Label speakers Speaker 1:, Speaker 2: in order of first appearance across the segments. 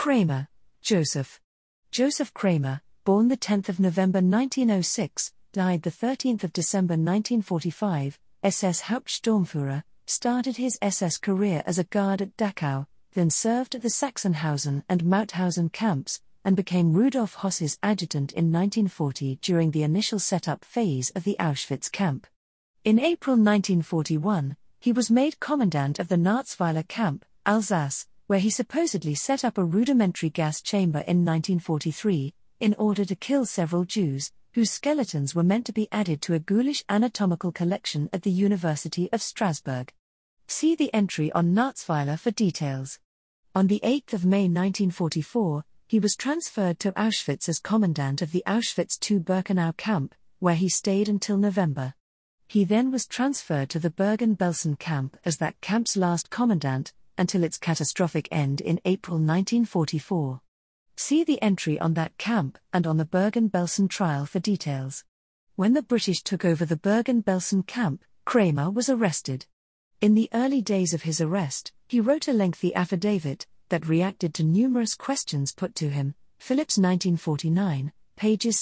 Speaker 1: Kramer, Joseph. Joseph Kramer, born the 10th of November 1906, died the 13th of December 1945, SS Hauptsturmführer, started his SS career as a guard at Dachau, then served at the Sachsenhausen and Mauthausen camps, and became Rudolf Höss's adjutant in 1940 during the initial setup phase of the Auschwitz camp. In April 1941, he was made commandant of the Narzweiler camp, Alsace, where he supposedly set up a rudimentary gas chamber in 1943, in order to kill several Jews, whose skeletons were meant to be added to a ghoulish anatomical collection at the University of Strasbourg. See the entry on Narzweiler for details. On the 8th of May 1944, he was transferred to Auschwitz as commandant of the Auschwitz II-Birkenau camp, where he stayed until November. He then was transferred to the Bergen-Belsen camp as that camp's last commandant, until its catastrophic end in April 1944. See the entry on that camp and on the Bergen-Belsen trial for details. When the British took over the Bergen-Belsen camp, Kramer was arrested. In the early days of his arrest, he wrote a lengthy affidavit that reacted to numerous questions put to him, Phillips 1949, pages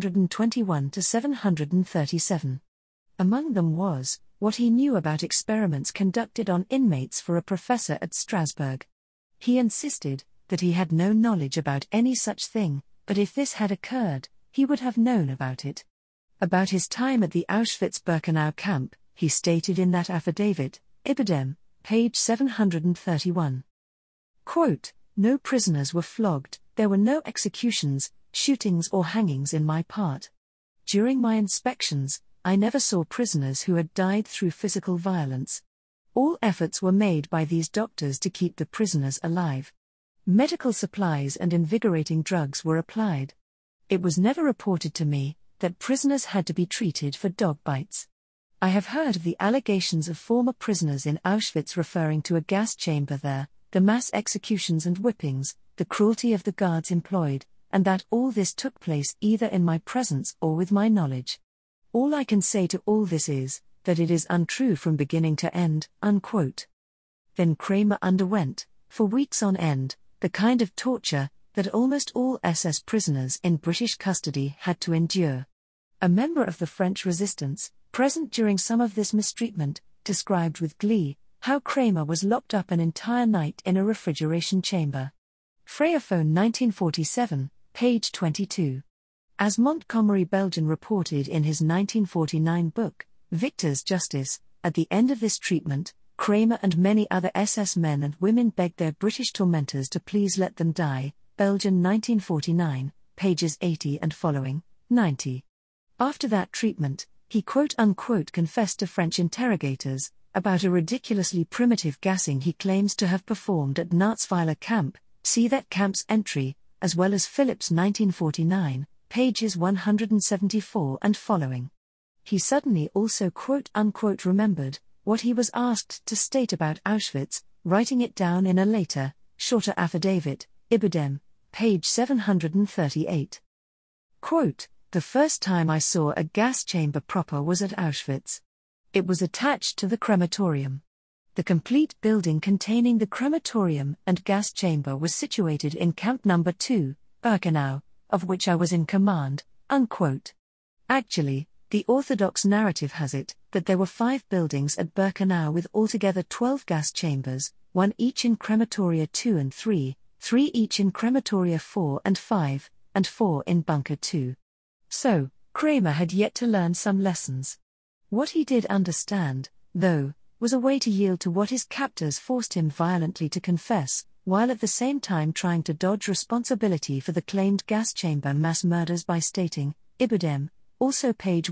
Speaker 1: 721 to 737. Among them was, what he knew about experiments conducted on inmates for a professor at Strasbourg. He insisted that he had no knowledge about any such thing, but if this had occurred, he would have known about it. About his time at the Auschwitz-Birkenau camp, he stated in that affidavit, Ibidem, page 731. Quote, "No prisoners were flogged, there were no executions, shootings or hangings in my part. During my inspections, I never saw prisoners who had died through physical violence. All efforts were made by these doctors to keep the prisoners alive. Medical supplies and invigorating drugs were applied. It was never reported to me that prisoners had to be treated for dog bites. I have heard of the allegations of former prisoners in Auschwitz referring to a gas chamber there, the mass executions and whippings, the cruelty of the guards employed, and that all this took place either in my presence or with my knowledge. All I can say to all this is, that it is untrue from beginning to end." Unquote. Then Kramer underwent, for weeks on end, the kind of torture that almost all SS prisoners in British custody had to endure. A member of the French resistance, present during some of this mistreatment, described with glee how Kramer was locked up an entire night in a refrigeration chamber. Freyaphone 1947, page 22. As Montgomery Belgian reported in his 1949 book, Victor's Justice, at the end of this treatment, Kramer and many other SS men and women begged their British tormentors to please let them die, Belgian 1949, pages 80 and following, 90. After that treatment, he quote-unquote confessed to French interrogators about a ridiculously primitive gassing he claims to have performed at Narzweiler camp, see that camp's entry, as well as Phillips 1949, pages 174 and following. He suddenly also quote-unquote remembered what he was asked to state about Auschwitz, writing it down in a later, shorter affidavit, Ibidem, page 738. Quote, "The first time I saw a gas chamber proper was at Auschwitz. It was attached to the crematorium. The complete building containing the crematorium and gas chamber was situated in Camp No. 2, Birkenau, of which I was in command." Unquote. Actually, the Orthodox narrative has it that there were 5 buildings at Birkenau with altogether 12 gas chambers, 1 each in crematoria 2 and 3, 3 each in crematoria 4 and 5, and 4 in bunker 2. So, Kramer had yet to learn some lessons. What he did understand, though, was a way to yield to what his captors forced him violently to confess, while at the same time trying to dodge responsibility for the claimed gas chamber mass murders by stating, Ibidem, also page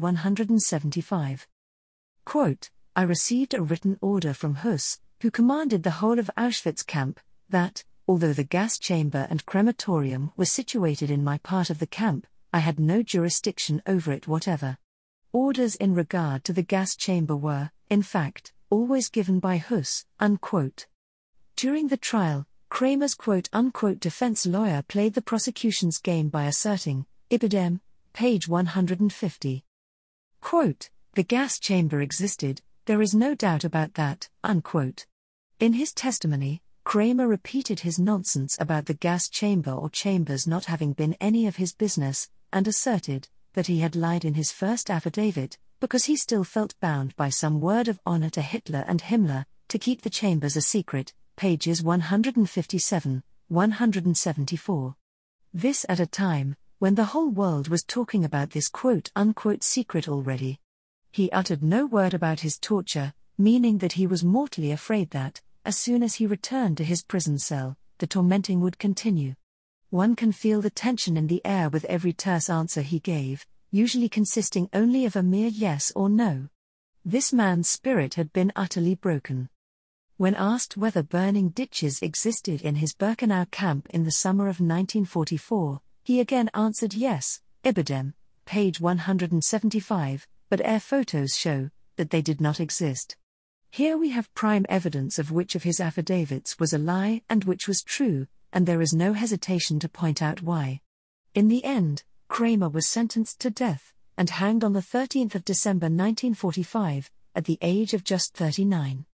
Speaker 1: 175. Quote, "I received a written order from Höss, who commanded the whole of Auschwitz camp, that, although the gas chamber and crematorium were situated in my part of the camp, I had no jurisdiction over it whatever. Orders in regard to the gas chamber were, in fact, always given by Höss." Unquote. During the trial, Kramer's quote-unquote defense lawyer played the prosecution's game by asserting, Ibidem, page 150. Quote, "The gas chamber existed, there is no doubt about that." Unquote. In his testimony, Kramer repeated his nonsense about the gas chamber or chambers not having been any of his business, and asserted that he had lied in his first affidavit, because he still felt bound by some word of honor to Hitler and Himmler, to keep the chambers a secret, pages 157, 174. This at a time when the whole world was talking about this quote-unquote secret already. He uttered no word about his torture, meaning that he was mortally afraid that, as soon as he returned to his prison cell, the tormenting would continue. One can feel the tension in the air with every terse answer he gave, usually consisting only of a mere yes or no. This man's spirit had been utterly broken. When asked whether burning ditches existed in his Birkenau camp in the summer of 1944, he again answered yes, Ibidem, page 175, but air photos show that they did not exist. Here we have prime evidence of which of his affidavits was a lie and which was true, and there is no hesitation to point out why. In the end, Kramer was sentenced to death, and hanged on the 13th of December 1945, at the age of just 39.